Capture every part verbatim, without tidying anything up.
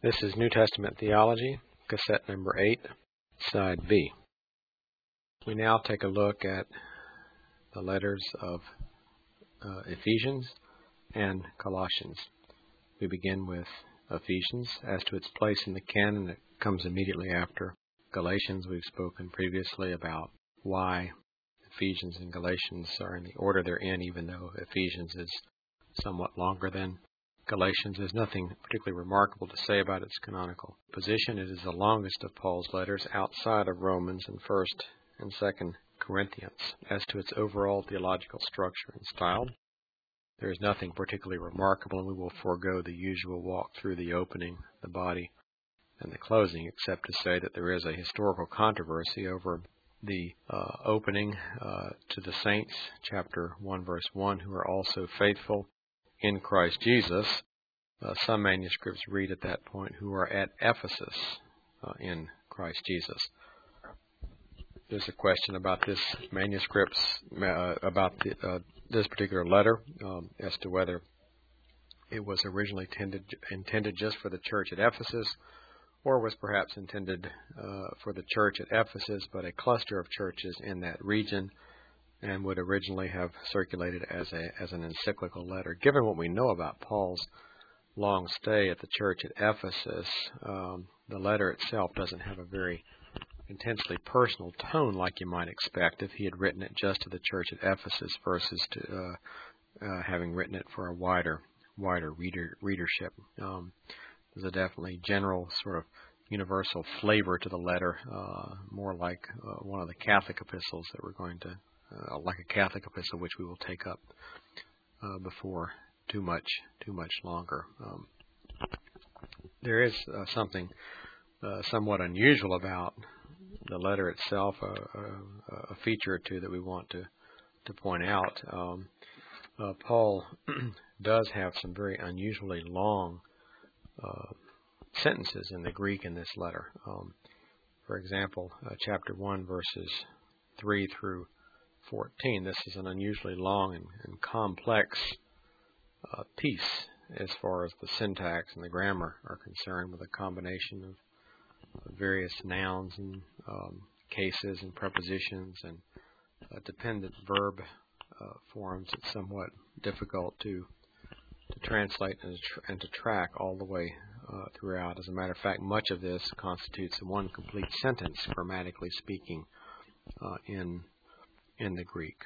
This is New Testament Theology, cassette number eight, side B. We now take a look at the letters of uh, Ephesians and Colossians. We begin with Ephesians. As to its place in the canon, it comes immediately after Galatians. We've spoken previously about why Ephesians and Galatians are in the order they're in, even though Ephesians is somewhat longer than Galatians. There's nothing particularly remarkable to say about its canonical position. It is the longest of Paul's letters outside of Romans and First and Second Corinthians. As to its overall theological structure and style, there is nothing particularly remarkable, and we will forego the usual walk through the opening, the body, and the closing, except to say that there is a historical controversy over the uh, opening uh, to the saints, chapter one, verse one, who are also faithful in Christ Jesus. Uh, some manuscripts read at that point, who are at Ephesus uh, in Christ Jesus. There's a question about this manuscripts, uh, about the, uh, this particular letter, um, as to whether it was originally intended, intended just for the church at Ephesus, or was perhaps intended uh, for the church at Ephesus, but a cluster of churches in that region, and would originally have circulated as a as an encyclical letter. Given what we know about Paul's long stay at the church at Ephesus, um, the letter itself doesn't have a very intensely personal tone like you might expect if he had written it just to the church at Ephesus versus to uh, uh, having written it for a wider wider reader readership. Um, there's a definitely general sort of universal flavor to the letter, uh, more like uh, one of the Catholic epistles that we're going to Uh, like a Catholic epistle, which we will take up uh, before too much too much longer. Um, there is uh, something uh, somewhat unusual about the letter itself, a, a, a feature or two that we want to to point out. Um, uh, Paul does have some very unusually long uh, sentences in the Greek in this letter. Um, for example, uh, chapter one, verses three through fourteen. This is an unusually long and, and complex uh, piece as far as the syntax and the grammar are concerned, with a combination of, of various nouns and um, cases and prepositions and uh, dependent verb uh, forms. It's somewhat difficult to to translate and to, tr- and to track all the way uh, throughout. As a matter of fact, much of this constitutes one complete sentence, grammatically speaking, uh, in in the Greek.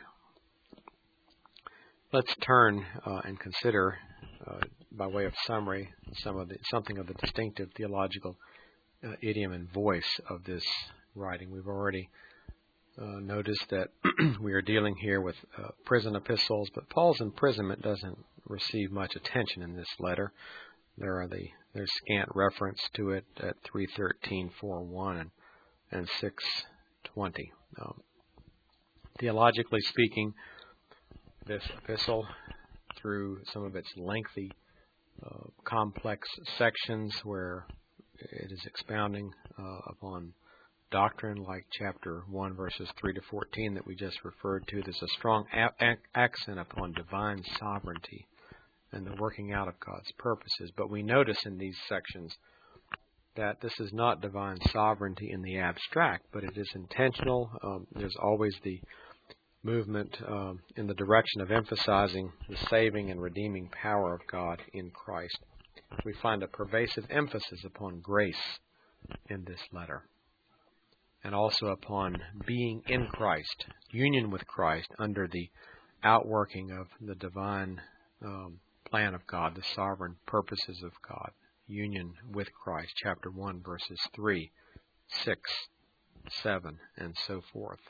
Let's turn uh, and consider, uh, by way of summary, some of the, something of the distinctive theological uh, idiom and voice of this writing. We've already uh, noticed that we are dealing here with uh, prison epistles, but Paul's imprisonment doesn't receive much attention in this letter. There are the there's scant reference to it at three thirteen, four one, and, and six twenty. Um, Theologically speaking, this epistle, through some of its lengthy, uh, complex sections where it is expounding uh, upon doctrine, like chapter one, verses three to fourteen that we just referred to, there's a strong a- a- accent upon divine sovereignty and the working out of God's purposes. But we notice in these sections that this is not divine sovereignty in the abstract, but it is intentional. Um, there's always the movement um, in the direction of emphasizing the saving and redeeming power of God in Christ. We find a pervasive emphasis upon grace in this letter, and also upon being in Christ, union with Christ under the outworking of the divine um, plan of God, the sovereign purposes of God. Union with Christ, chapter one, verses three, six, seven, and so forth.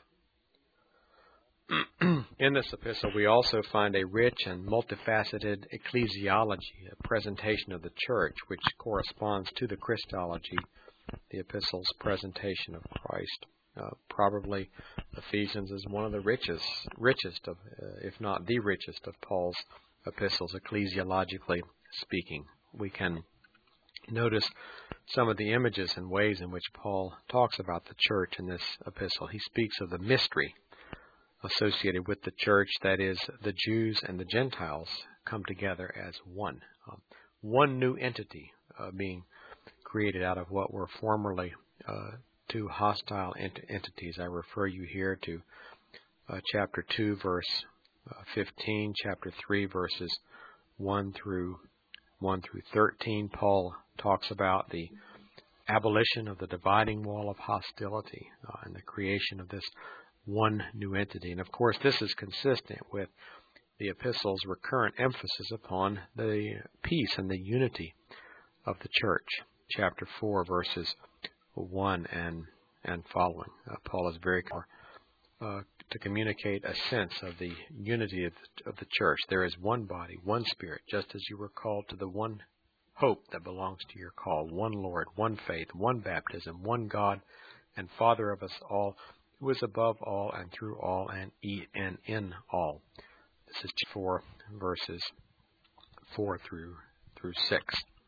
In this epistle, we also find a rich and multifaceted ecclesiology, a presentation of the church, which corresponds to the Christology, the epistle's presentation of Christ. Uh, probably Ephesians is one of the richest, richest of, uh, if not the richest of Paul's epistles, ecclesiologically speaking. We can notice some of the images and ways in which Paul talks about the church in this epistle. He speaks of the mystery associated with the church, that is, the Jews and the Gentiles come together as one. Um, one new entity uh, being created out of what were formerly uh, two hostile ent- entities. I refer you here to uh, chapter two, verse uh, fifteen, chapter three, verses one through one through thirteen. Paul talks about the abolition of the dividing wall of hostility uh, and the creation of this one new entity. And of course, this is consistent with the epistle's recurrent emphasis upon the peace and the unity of the church. Chapter four, verses one and and following. Uh, Paul is very clear uh, to communicate a sense of the unity of the, of the church. There is one body, one spirit, just as you were called to the one hope that belongs to your call, one Lord, one faith, one baptism, one God and Father of us all, who is above all and through all and, e- and in all. This is four, verses four through through six.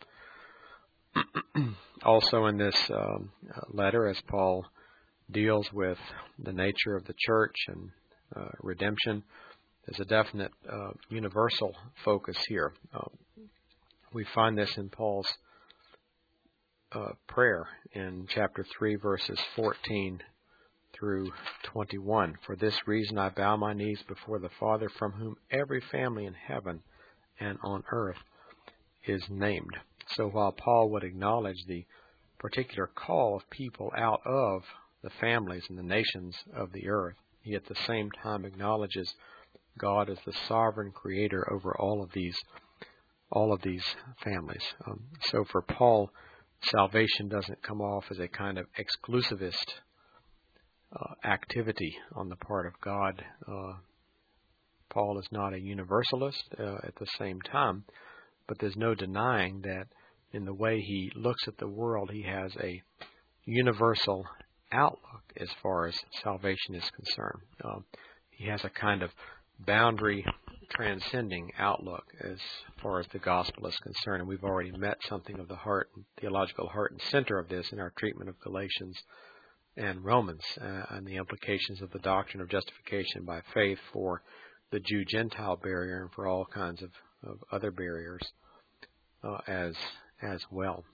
Also in this um, letter, as Paul deals with the nature of the church and uh, redemption, there's a definite uh, universal focus here. Uh, we find this in Paul's uh, prayer in chapter three, verses fourteen through twenty-one. For this reason I bow my knees before the Father, from whom every family in heaven and on earth is named. So while Paul would acknowledge the particular call of people out of the families and the nations of the earth, he at the same time acknowledges God as the sovereign creator over all of these all of these families. Um, so for Paul, salvation doesn't come off as a kind of exclusivist uh, activity on the part of God. Uh, Paul is not a universalist uh, at the same time, but there's no denying that in the way he looks at the world, he has a universal outlook as far as salvation is concerned. Um, he has a kind of boundary transcending outlook as far as the gospel is concerned. And we've already met something of the heart, theological heart and center of this in our treatment of Galatians and Romans uh, and the implications of the doctrine of justification by faith for the Jew-Gentile barrier and for all kinds of, of other barriers uh, as as well.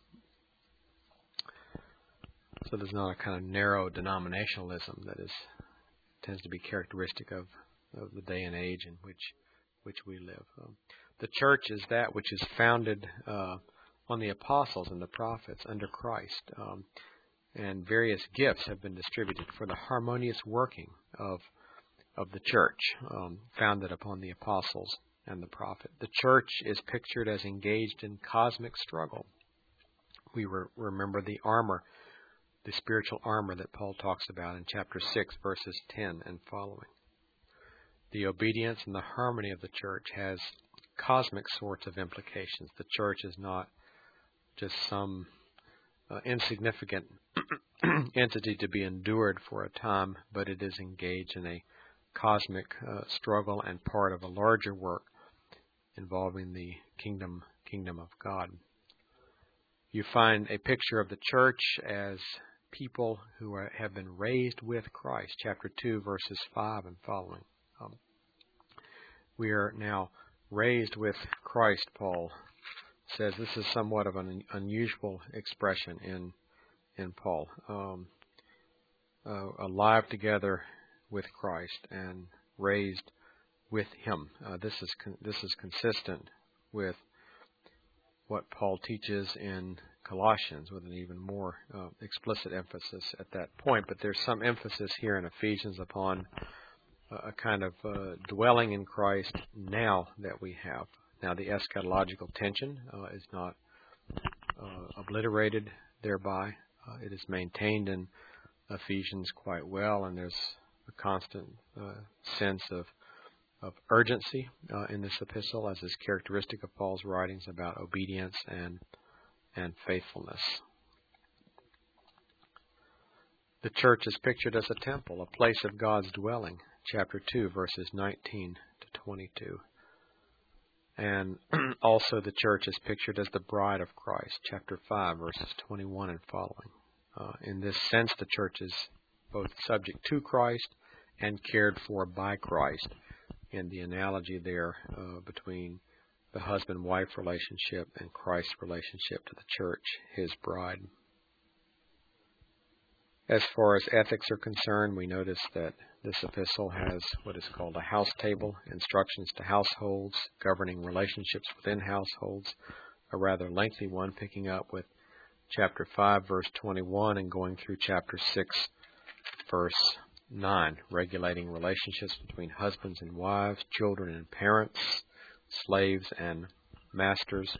So there's not a kind of narrow denominationalism that is tends to be characteristic of, of the day and age in which which we live. Um, the church is that which is founded uh, on the apostles and the prophets under Christ, um, and various gifts have been distributed for the harmonious working of of the church, um, founded upon the apostles and the prophet. The church is pictured as engaged in cosmic struggle. We re- remember the armor, the spiritual armor that Paul talks about in chapter six, verses ten and following. The obedience and the harmony of the church has cosmic sorts of implications. The church is not just some uh, insignificant entity to be endured for a time, but it is engaged in a cosmic uh, struggle and part of a larger work involving the kingdom kingdom of God. You find a picture of the church as people who are, have been raised with Christ, chapter two, verses five and following. Um, we are now raised with Christ, Paul says. This is somewhat of an unusual expression in in Paul. Um, uh, alive together with Christ and raised with Him. Uh, this is con- this is consistent with what Paul teaches in Colossians, with an even more uh, explicit emphasis at that point. But there's some emphasis here in Ephesians upon uh, a kind of uh, dwelling in Christ now that we have. Now, the eschatological tension uh, is not uh, obliterated thereby. Uh, it is maintained in Ephesians quite well, and there's a constant uh, sense of of urgency uh, in this epistle, as is characteristic of Paul's writings about obedience and and faithfulness. The church is pictured as a temple, a place of God's dwelling, chapter two, verses nineteen to twenty-two. And also the church is pictured as the bride of Christ, chapter five, verses twenty-one and following. Uh, in this sense, the church is both subject to Christ and cared for by Christ, in the analogy there uh, between the husband-wife relationship and Christ's relationship to the church, his bride. As far as ethics are concerned, we notice that this epistle has what is called a house table, instructions to households, governing relationships within households, a rather lengthy one, picking up with chapter five, verse twenty-one, and going through chapter six, verse nine, regulating relationships between husbands and wives, children and parents, slaves and masters.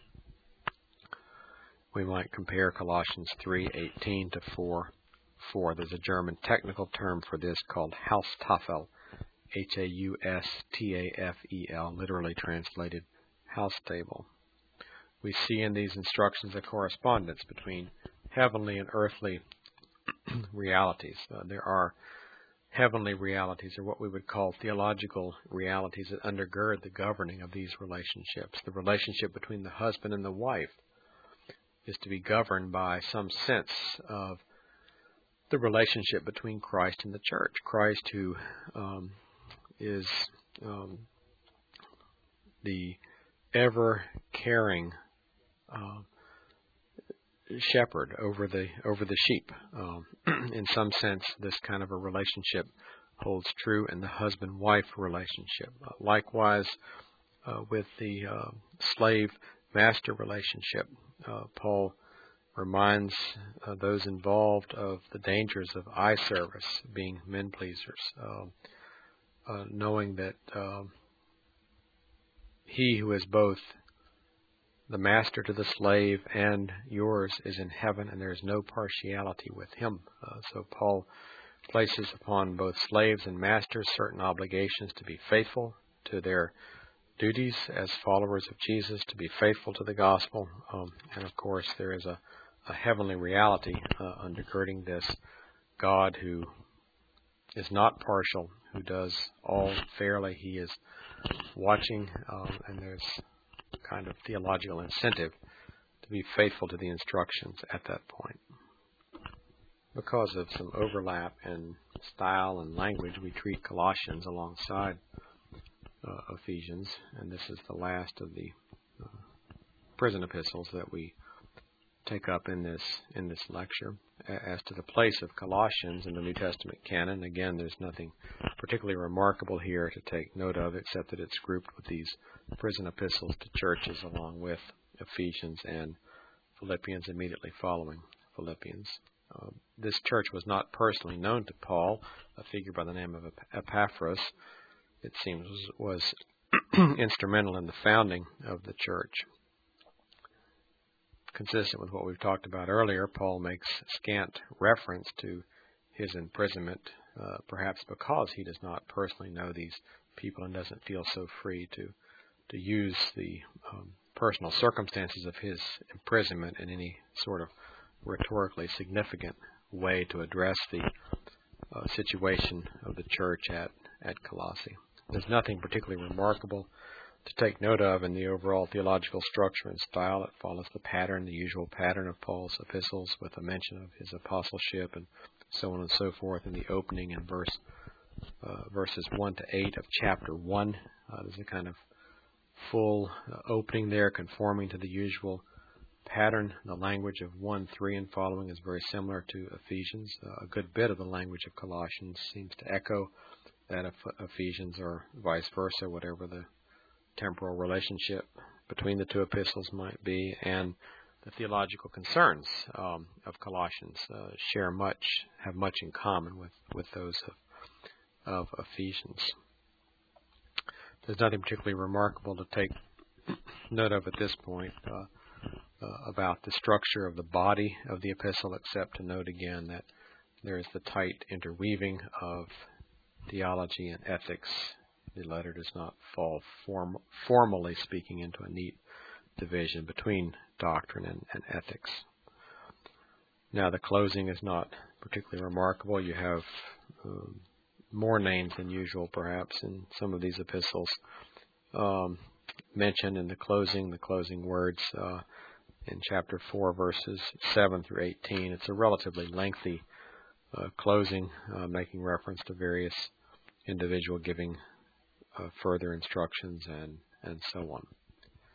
We might compare Colossians three eighteen to four four. There's a German technical term for this called Haustafel, H A U S T A F E L, literally translated house table. We see in these instructions a correspondence between heavenly and earthly realities. Uh, there are heavenly realities, or what we would call theological realities, that undergird the governing of these relationships. The relationship between the husband and the wife is to be governed by some sense of the relationship between Christ and the church. Christ, who um, is um, the ever-caring uh, shepherd over the over the sheep. Um, in some sense, this kind of a relationship holds true in the husband-wife relationship. Uh, likewise, uh, with the uh, slave-master relationship, uh, Paul reminds uh, those involved of the dangers of eye service, being men pleasers, uh, uh, knowing that uh, he who is both the master to the slave and yours is in heaven, and there is no partiality with him. Uh, so Paul places upon both slaves and masters certain obligations to be faithful to their duties as followers of Jesus, to be faithful to the gospel. Um, and of course, there is a a heavenly reality uh, undergirding this. God who is not partial, who does all fairly. He is watching, um, and there's kind of theological incentive to be faithful to the instructions at that point. Because of some overlap in style and language, we treat Colossians alongside uh, Ephesians, and this is the last of the uh, prison epistles that we take up in this in this lecture. As to the place of Colossians in the New Testament canon, again, there's nothing particularly remarkable here to take note of, except that it's grouped with these prison epistles to churches along with Ephesians and Philippians immediately following Philippians. Uh, this church was not personally known to Paul. A figure by the name of Epaphras, it seems, was, was instrumental in the founding of the church. Consistent with what we've talked about earlier, Paul makes scant reference to his imprisonment, uh, perhaps because he does not personally know these people and doesn't feel so free to to use the um, personal circumstances of his imprisonment in any sort of rhetorically significant way to address the uh, situation of the church at, at Colossae. There's nothing particularly remarkable to take note of in the overall theological structure and style. It follows the pattern, the usual pattern of Paul's epistles, with a mention of his apostleship and so on and so forth in the opening and verse uh, verses one to eight of chapter one. Uh, there's a kind of full uh, opening there, conforming to the usual pattern. The language of one, three, and following is very similar to Ephesians. Uh, a good bit of the language of Colossians seems to echo that of Ephesians, or vice versa, whatever the temporal relationship between the two epistles might be, and the theological concerns um, of Colossians uh, share much, have much in common with, with those of, of Ephesians. There's nothing particularly remarkable to take note of at this point uh, uh, about the structure of the body of the epistle, except to note again that there is the tight interweaving of theology and ethics. The letter does not fall form, formally speaking into a neat division between doctrine and, and ethics. Now, the closing is not particularly remarkable. You have um, more names than usual, perhaps, in some of these epistles um, mentioned in the closing, the closing words uh, in chapter four, verses seven through eighteen. It's a relatively lengthy uh, closing, uh, making reference to various individual giving uh, further instructions and, and so on.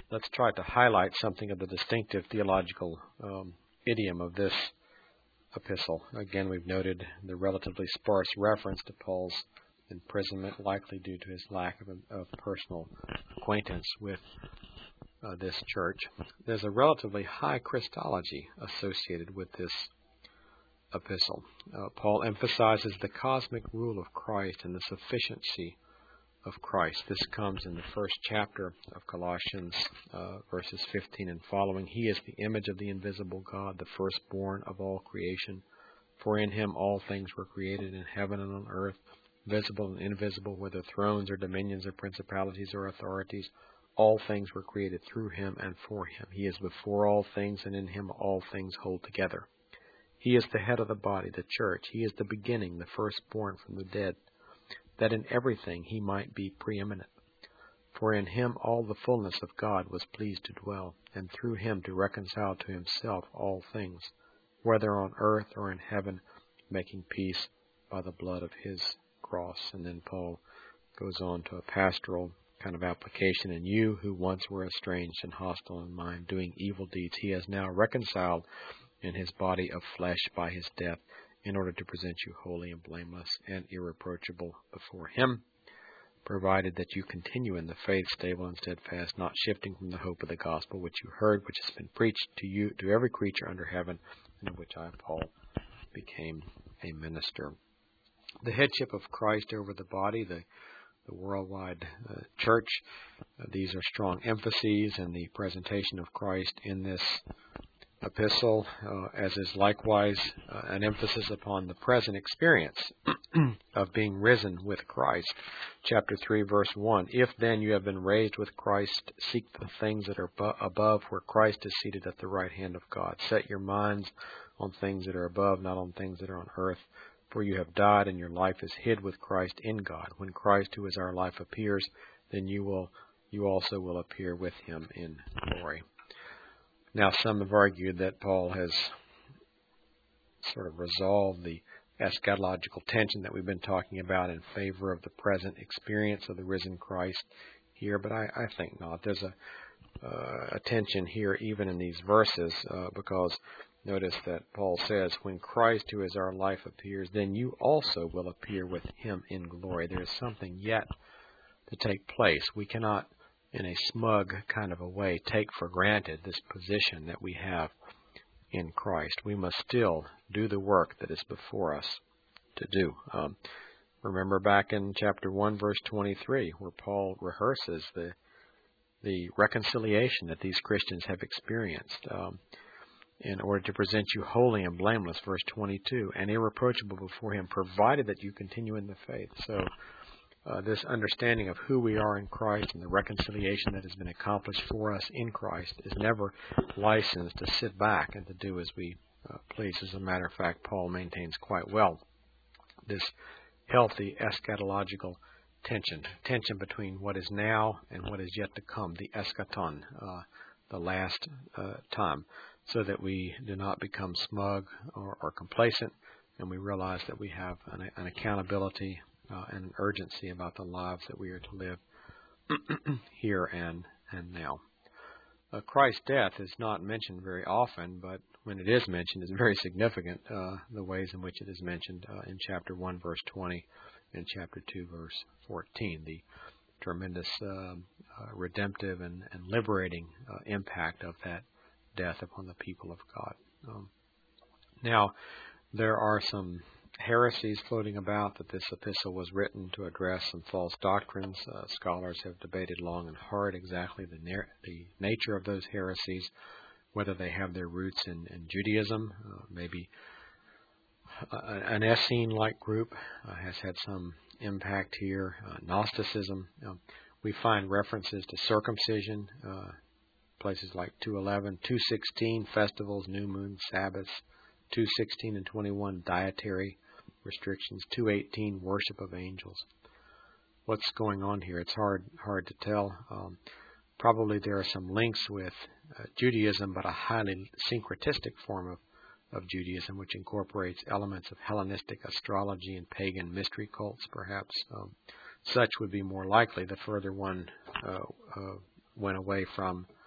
let's try to highlight something of the distinctive theological um, idiom of this epistle. Again, we've noted the relatively sparse reference to Paul's imprisonment, likely due to his lack of, of personal acquaintance with uh, this church. There's a relatively high Christology associated with this epistle. Uh, Paul emphasizes the cosmic rule of Christ and the sufficiency of Christ. This comes in the first chapter of Colossians, uh, verses fifteen and following. He is the image of the invisible God, the firstborn of all creation. For in him all things were created in heaven and on earth, visible and invisible, whether thrones or dominions or principalities or authorities. All things were created through him and for him. He is before all things, and in him all things hold together. He is the head of the body, the church. He is the beginning, the firstborn from the dead, that in everything he might be preeminent. For in him all the fullness of God was pleased to dwell, and through him to reconcile to himself all things, whether on earth or in heaven, making peace by the blood of his cross. And then Paul goes on to a pastoral kind of application. And you who once were estranged and hostile in mind, doing evil deeds, he has now reconciled in his body of flesh by his death, in order to present you holy and blameless and irreproachable before him, provided that you continue in the faith, stable and steadfast, not shifting from the hope of the gospel which you heard, which has been preached to you, to every creature under heaven, and of which I, Paul, became a minister. The headship of Christ over the body, the, the worldwide uh, church, uh, these are strong emphases in the presentation of Christ in this epistle, uh, as is likewise uh, an emphasis upon the present experience of being risen with Christ. Chapter three, verse one, if then you have been raised with Christ, seek the things that are bu- above, where Christ is seated at the right hand of God. Set your minds on things that are above, not on things that are on earth. For you have died, and your life is hid with Christ in God. When Christ, who is our life, appears, then you will, you also will appear with him in glory. Now, some have argued that Paul has sort of resolved the eschatological tension that we've been talking about in favor of the present experience of the risen Christ here, but I, I think not. There's a, uh, a tension here even in these verses, uh, because notice that Paul says, when Christ, who is our life, appears, then you also will appear with him in glory. There is something yet to take place. We cannot, in a smug kind of a way, take for granted this position that we have in Christ. We must still do the work that is before us to do. Um, remember back in chapter one, verse twenty-three, where Paul rehearses the the reconciliation that these Christians have experienced um, in order to present you holy and blameless, verse twenty-two, and irreproachable before him, provided that you continue in the faith. So Uh, this understanding of who we are in Christ and the reconciliation that has been accomplished for us in Christ is never licensed to sit back and to do as we uh, please. As a matter of fact, Paul maintains quite well this healthy eschatological tension, tension between what is now and what is yet to come, the eschaton, uh, the last uh, time, so that we do not become smug or, or complacent, and we realize that we have an, an accountability Uh, and an urgency about the lives that we are to live here and and now. Uh, Christ's death is not mentioned very often, but when it is mentioned, it's very significant, uh, the ways in which it is mentioned uh, in chapter one, verse twenty, and chapter two, verse fourteen, the tremendous uh, uh, redemptive and, and liberating uh, impact of that death upon the people of God. Um, now, there are some heresies floating about that this epistle was written to address some false doctrines. Uh, scholars have debated long and hard exactly the, na- the nature of those heresies, whether they have their roots in, in Judaism. Uh, maybe uh, an Essene-like group uh, has had some impact here. Uh, Gnosticism. Uh, we find references to circumcision, uh, places like two eleven, two sixteen, festivals, new moon, Sabbaths, two sixteen and twenty-one, dietary restrictions, two eighteen, worship of angels. What's going on here? It's hard hard to tell. Um, probably there are some links with uh, Judaism, but a highly syncretistic form of, of Judaism, which incorporates elements of Hellenistic astrology and pagan mystery cults, perhaps. Um, such would be more likely the further one uh, uh, went away from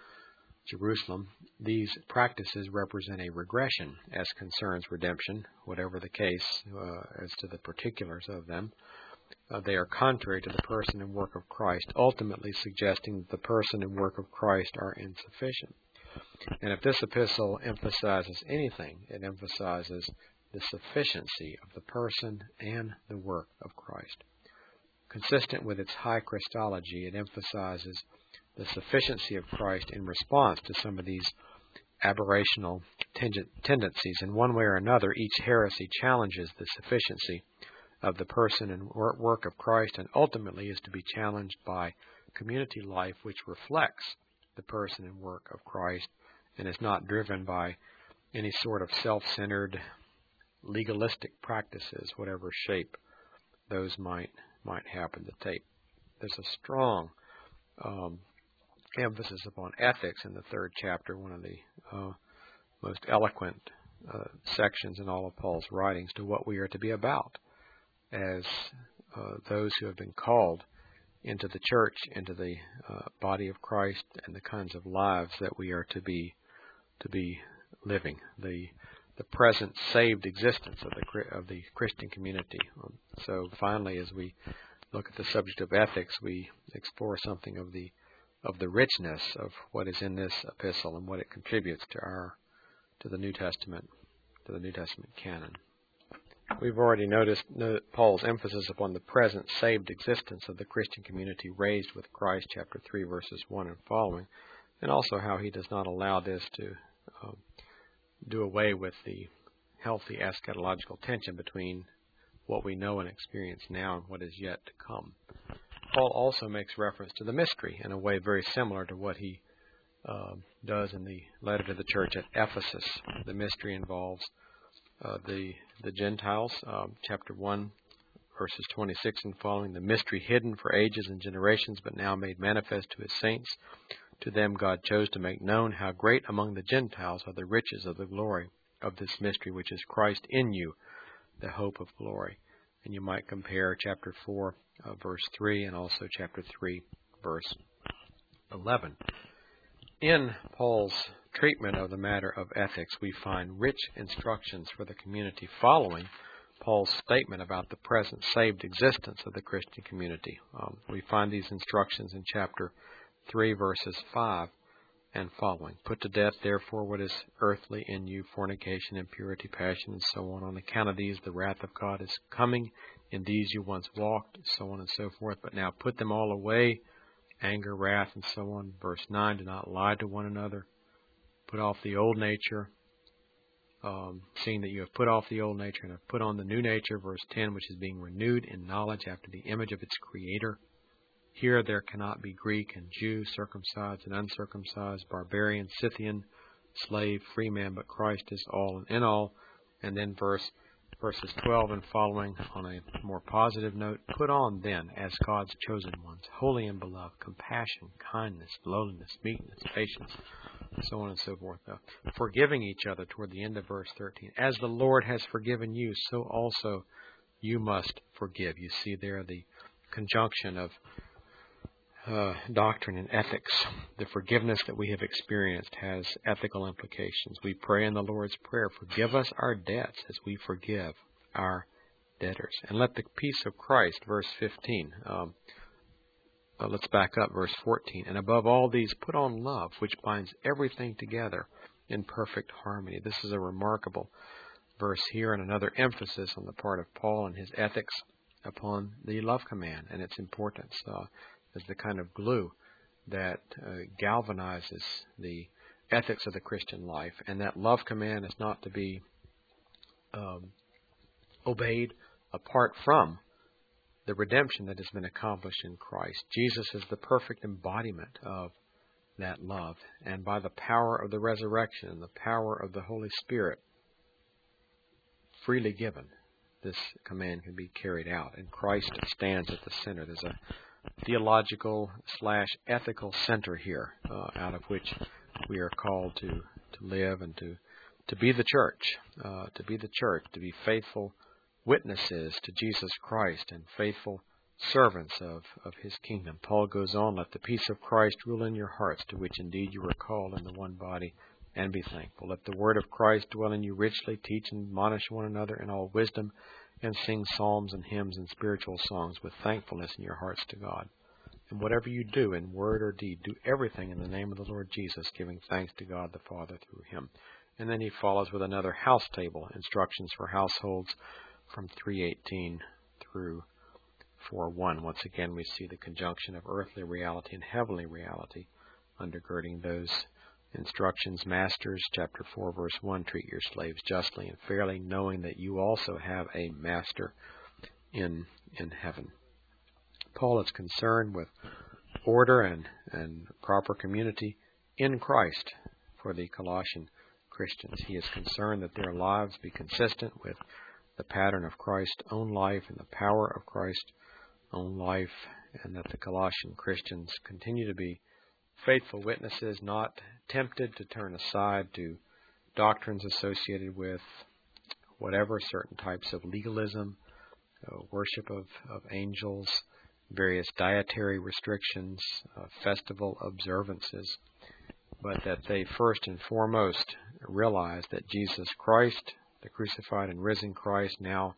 Jerusalem, these practices represent a regression as concerns redemption, whatever the case uh, as to the particulars of them. Uh, they are contrary to the person and work of Christ, ultimately suggesting that the person and work of Christ are insufficient. And if this epistle emphasizes anything, it emphasizes the sufficiency of the person and the work of Christ. Consistent with its high Christology, it emphasizes the sufficiency of Christ in response to some of these aberrational tendencies. In one way or another, each heresy challenges the sufficiency of the person and work of Christ, and ultimately is to be challenged by community life which reflects the person and work of Christ and is not driven by any sort of self-centered legalistic practices, whatever shape those might might happen to take. There's a strong um, emphasis upon ethics in the third chapter, one of the uh, most eloquent uh, sections in all of Paul's writings, to what we are to be about as uh, those who have been called into the church, into the uh, body of Christ, and the kinds of lives that we are to be to be living. The the present saved existence of the of the Christian community. Um, so finally, as we look at the subject of ethics, we explore something of the of the richness of what is in this epistle and what it contributes to our to the New Testament to the New Testament canon. We've already noticed Paul's emphasis upon the present saved existence of the Christian community raised with Christ, chapter three, verses one and following, and also how he does not allow this to uh, do away with the healthy eschatological tension between what we know and experience now and what is yet to come. Paul also makes reference to the mystery in a way very similar to what he uh, does in the letter to the church at Ephesus. The mystery involves uh, the the Gentiles, um, chapter one, verses twenty-six and following, the mystery hidden for ages and generations, but now made manifest to his saints. To them God chose to make known how great among the Gentiles are the riches of the glory of this mystery, which is Christ in you, the hope of glory. And you might compare chapter four, uh, verse three, and also chapter three, verse eleven. In Paul's treatment of the matter of ethics, we find rich instructions for the community following Paul's statement about the present saved existence of the Christian community. Um, we find these instructions in chapter three, verses five and following. Put to death, therefore, what is earthly in you, fornication, impurity, passion, and so on. On account of these, the wrath of God is coming. In these you once walked, so on and so forth. But now put them all away, anger, wrath, and so on. Verse nine, do not lie to one another. Put off the old nature, um, seeing that you have put off the old nature and have put on the new nature. Verse ten, which is being renewed in knowledge after the image of its Creator. Here there cannot be Greek and Jew, circumcised and uncircumcised, barbarian, Scythian, slave, free man, but Christ is all and in all. And then verse verses twelve and following, on a more positive note, put on then, as God's chosen ones, holy and beloved, compassion, kindness, lowliness, meekness, patience, so on and so forth. Uh, forgiving each other toward the end of verse thirteen. As the Lord has forgiven you, so also you must forgive. You see there the conjunction of Uh, doctrine and ethics. The forgiveness that we have experienced has ethical implications. We pray in the Lord's Prayer, forgive us our debts as we forgive our debtors. And let the peace of Christ, verse fifteen, um, uh, let's back up, verse fourteen. And above all these, put on love, which binds everything together in perfect harmony. This is a remarkable verse here, and another emphasis on the part of Paul and his ethics upon the love command and its importance. Uh, as the kind of glue that uh, galvanizes the ethics of the Christian life. And that love command is not to be um, obeyed apart from the redemption that has been accomplished in Christ. Jesus is the perfect embodiment of that love. And by the power of the resurrection and the power of the Holy Spirit freely given, this command can be carried out. And Christ stands at the center. There's a theological slash ethical center here, uh, out of which we are called to, to live and to, to be the church, uh, to be the church, to be faithful witnesses to Jesus Christ and faithful servants of, of his kingdom. Paul goes on, let the peace of Christ rule in your hearts, to which indeed you were called in the one body, and be thankful. Let the word of Christ dwell in you richly, teach and admonish one another in all wisdom, and sing psalms and hymns and spiritual songs with thankfulness in your hearts to God. And whatever you do in word or deed, do everything in the name of the Lord Jesus, giving thanks to God the Father through him. And then he follows with another house table, instructions for households from three eighteen through four one. Once again, we see the conjunction of earthly reality and heavenly reality undergirding those instructions. Masters, chapter four, verse one, treat your slaves justly and fairly, knowing that you also have a master in in heaven. Paul is concerned with order and, and proper community in Christ for the Colossian Christians. He is concerned that their lives be consistent with the pattern of Christ's own life and the power of Christ's own life, and that the Colossian Christians continue to be faithful witnesses, not tempted to turn aside to doctrines associated with whatever, certain types of legalism, uh, worship of, of angels, various dietary restrictions, uh, festival observances, but that they first and foremost realize that Jesus Christ, the crucified and risen Christ, now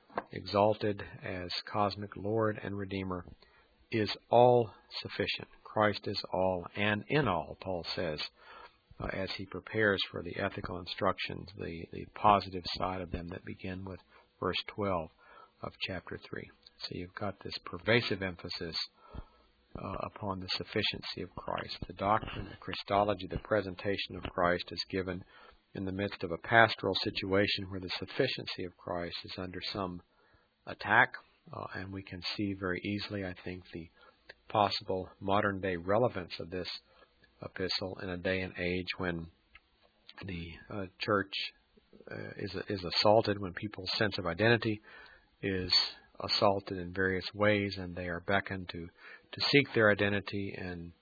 exalted as cosmic Lord and Redeemer, is all sufficient. Christ is all and in all, Paul says, uh, as he prepares for the ethical instructions, the, the positive side of them that begin with verse twelve of chapter three. So you've got this pervasive emphasis uh, upon the sufficiency of Christ. The doctrine, the Christology, the presentation of Christ is given in the midst of a pastoral situation where the sufficiency of Christ is under some attack, uh, and we can see very easily, I think, the possible modern-day relevance of this epistle in a day and age when the uh, church uh, is is assaulted, when people's sense of identity is assaulted in various ways, and they are beckoned to, to seek their identity in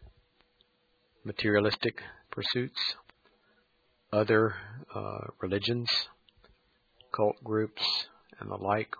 materialistic pursuits, other uh, religions, cult groups, and the like,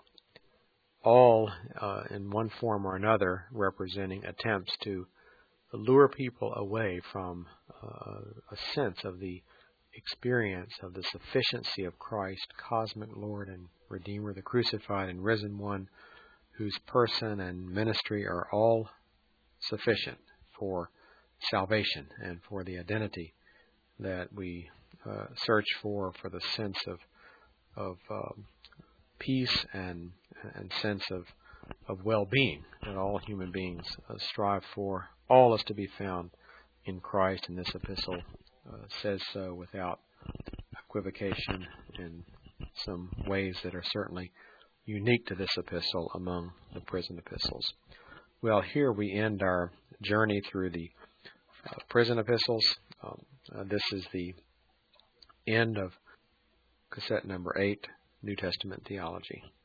all uh, in one form or another representing attempts to lure people away from uh, a sense of the experience of the sufficiency of Christ, cosmic Lord and Redeemer, the crucified and risen one, whose person and ministry are all sufficient for salvation and for the identity that we uh, search for, for the sense of of um, peace and and sense of of well-being that all human beings uh, strive for. All is to be found in Christ, and this epistle uh, says so without equivocation in some ways that are certainly unique to this epistle among the prison epistles. Well, here we end our journey through the uh, prison epistles. Um, uh, this is the end of cassette number eight, New Testament Theology.